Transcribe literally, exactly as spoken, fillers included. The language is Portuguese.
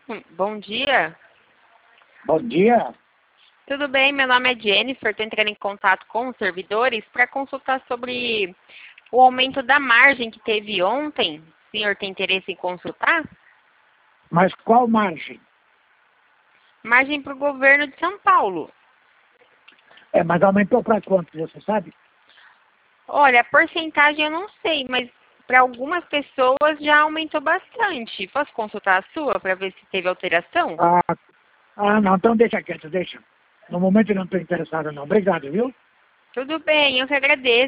Hum, Bom dia. Bom dia. Tudo bem? Meu nome é Jennifer. Estou entrando em contato com os servidores para consultar sobre o aumento da margem que teve ontem. O senhor tem interesse em consultar? Mas qual margem? Margem para o governo de São Paulo. É, mas aumentou para quanto, você sabe? Olha, a porcentagem eu não sei, mas para algumas pessoas já aumentou bastante. Posso consultar a sua para ver se teve alteração? Ah, ah, não, então deixa quieto, deixa. No momento eu não estou interessado não. Obrigado, viu? Tudo bem, eu que agradeço.